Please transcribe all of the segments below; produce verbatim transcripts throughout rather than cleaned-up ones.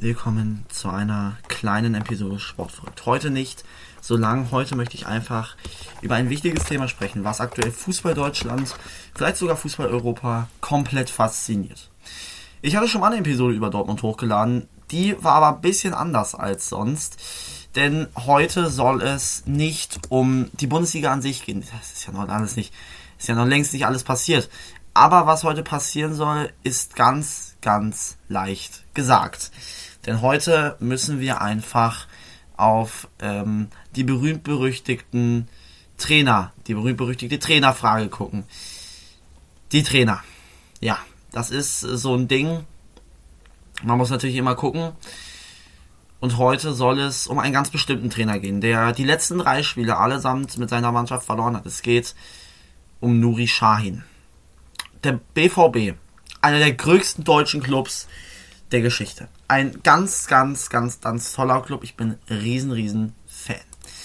willkommen zu einer kleinen Episode Sportverrückt. Heute nicht so lang, heute möchte ich einfach über ein wichtiges Thema sprechen, was aktuell Fußball Deutschland, vielleicht sogar Fußball Europa komplett fasziniert. Ich hatte schon mal eine Episode über Dortmund hochgeladen, die war aber ein bisschen anders als sonst, denn heute soll es nicht um die Bundesliga an sich gehen. Das ist ja noch alles nicht, ist ja noch längst nicht alles passiert. Aber was heute passieren soll, ist ganz, ganz leicht gesagt. Denn heute müssen wir einfach auf ähm, die berühmt-berüchtigten Trainer, die berühmt-berüchtigte Trainerfrage gucken. Die Trainer. Ja, das ist so ein Ding. Man muss natürlich immer gucken. Und heute soll es um einen ganz bestimmten Trainer gehen, der die letzten drei Spiele allesamt mit seiner Mannschaft verloren hat. Es geht um Nuri Sahin. Der B V B, einer der größten deutschen Clubs der Geschichte. Ein ganz, ganz, ganz, ganz toller Club. Ich bin riesen, riesen Fan.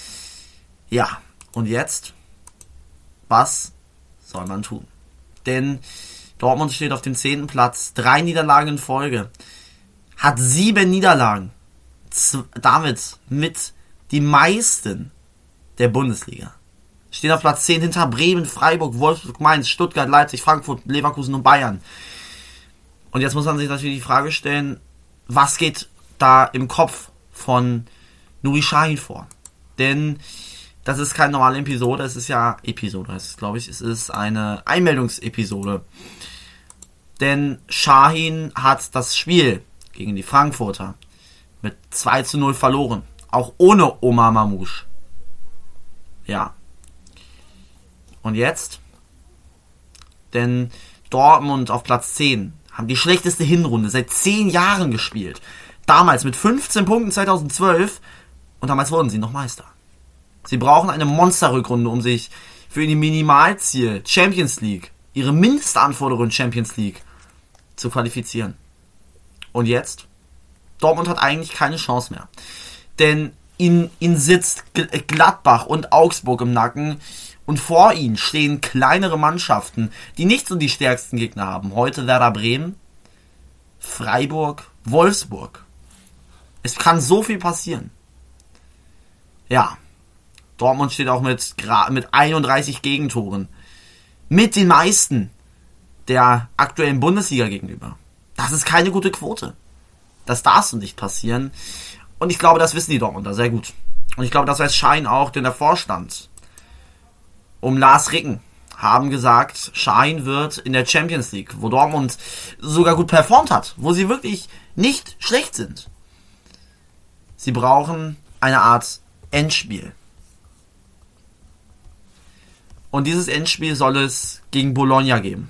Ja, und jetzt, was soll man tun? Denn Dortmund steht auf dem zehnten Platz, drei Niederlagen in Folge, hat sieben Niederlagen, Z- damit mit die meisten der Bundesliga. Stehen auf Platz zehn hinter Bremen, Freiburg, Wolfsburg, Mainz, Stuttgart, Leipzig, Frankfurt, Leverkusen und Bayern. Und jetzt muss man sich natürlich die Frage stellen, was geht da im Kopf von Nuri Sahin vor? Denn das ist keine normale Episode, es ist ja Episode, heißt es, glaube ich, es ist eine Einmeldungsepisode. Denn Sahin hat das Spiel gegen die Frankfurter mit zwei zu null verloren, auch ohne Omar Mamouche. Ja. Und jetzt? Denn Dortmund auf Platz zehn haben die schlechteste Hinrunde seit zehn Jahren gespielt. Damals mit fünfzehn Punkten zweitausendzwölf und damals wurden sie noch Meister. Sie brauchen eine Monsterrückrunde, um sich für ihr Minimalziel Champions League, ihre Mindestanforderung Champions League, zu qualifizieren. Und jetzt? Dortmund hat eigentlich keine Chance mehr. Denn ihnen, ihnen sitzt Gladbach und Augsburg im Nacken. Und vor ihnen stehen kleinere Mannschaften, die nicht so die stärksten Gegner haben. Heute Werder Bremen, Freiburg, Wolfsburg. Es kann so viel passieren. Ja, Dortmund steht auch mit, mit einunddreißig Gegentoren. Mit den meisten der aktuellen Bundesliga gegenüber. Das ist keine gute Quote. Das darf so nicht passieren. Und ich glaube, das wissen die Dortmunder sehr gut. Und ich glaube, das weiß Sahin auch, denn der Vorstand um Lars Ricken haben gesagt, Sahin wird in der Champions League, wo Dortmund sogar gut performt hat, wo sie wirklich nicht schlecht sind. Sie brauchen eine Art Endspiel. Und dieses Endspiel soll es gegen Bologna geben.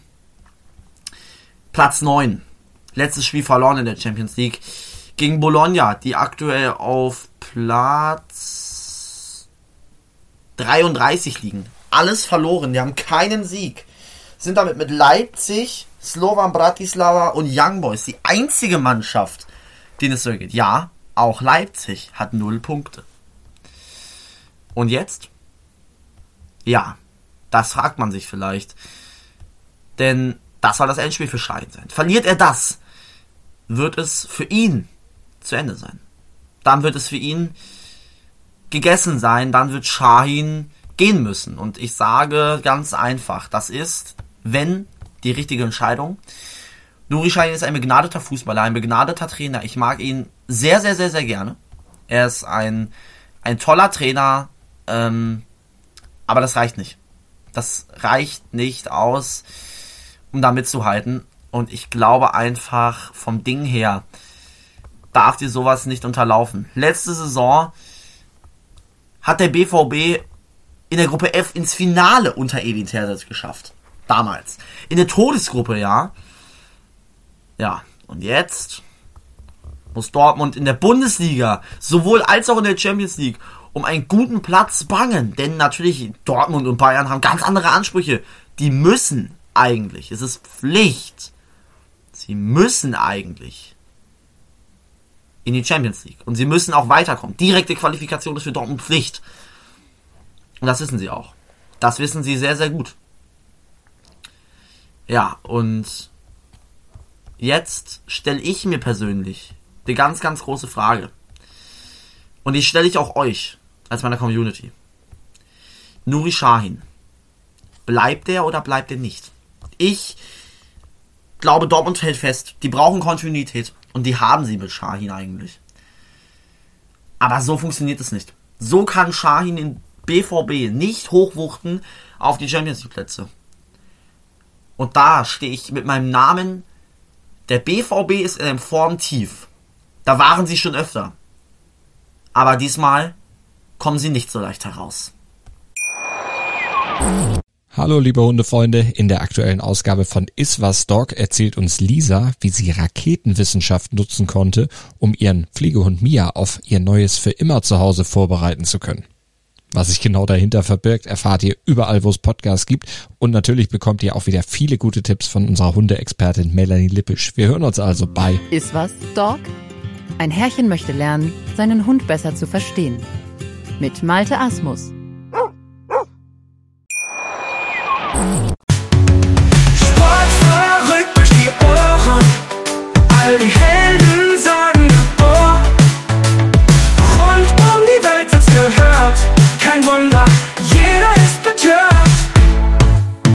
Platz neun. Letztes Spiel verloren in der Champions League. Gegen Bologna, die aktuell auf Platz dreiunddreißig liegen. Alles verloren, die haben keinen Sieg. Sind damit mit Leipzig, Slovan Bratislava und Young Boys die einzige Mannschaft, denen es so geht. Ja, auch Leipzig hat null Punkte. Und jetzt? Ja, das fragt man sich vielleicht. Denn das soll das Endspiel für Sahin sein. Verliert er das, wird es für ihn zu Ende sein. Dann wird es für ihn gegessen sein, dann wird Sahin gehen müssen. Und ich sage ganz einfach, das ist, wenn, die richtige Entscheidung. Nuri Sahin ist ein begnadeter Fußballer, ein begnadeter Trainer. Ich mag ihn sehr, sehr, sehr, sehr gerne. Er ist ein, ein toller Trainer, ähm, aber das reicht nicht. Das reicht nicht aus, um da mitzuhalten. Und ich glaube einfach, vom Ding her darf dir sowas nicht unterlaufen. Letzte Saison hat der B V B in der Gruppe F ins Finale unter Edin Terzic geschafft. Damals. In der Todesgruppe, ja. Ja, und jetzt muss Dortmund in der Bundesliga, sowohl als auch in der Champions League, um einen guten Platz bangen. Denn natürlich, Dortmund und Bayern haben ganz andere Ansprüche. Die müssen eigentlich, es ist Pflicht, sie müssen eigentlich in die Champions League. Und sie müssen auch weiterkommen. Direkte Qualifikation ist für Dortmund Pflicht. Und das wissen sie auch. Das wissen sie sehr, sehr gut. Ja, und jetzt stelle ich mir persönlich die ganz, ganz große Frage. Und die stelle ich auch euch, als meiner Community. Nuri Sahin. Bleibt der oder bleibt er nicht? Ich glaube, Dortmund hält fest. Die brauchen Kontinuität. Und die haben sie mit Sahin eigentlich. Aber so funktioniert es nicht. So kann Sahin in B V B nicht hochwuchten auf die Champions League Plätze. Und da stehe ich mit meinem Namen. Der B V B ist in einem Formtief. Da waren sie schon öfter. Aber diesmal kommen sie nicht so leicht heraus. Hallo liebe Hundefreunde, in der aktuellen Ausgabe von Iswas Dog erzählt uns Lisa, wie sie Raketenwissenschaft nutzen konnte, um ihren Pflegehund Mia auf ihr neues für immer Zuhause vorbereiten zu können. Was sich genau dahinter verbirgt, erfahrt ihr überall, wo es Podcasts gibt, und natürlich bekommt ihr auch wieder viele gute Tipps von unserer Hundeexpertin Melanie Lippisch. Wir hören uns also bei Iswas Dog? Ein Herrchen möchte lernen, seinen Hund besser zu verstehen. Mit Malte Asmus.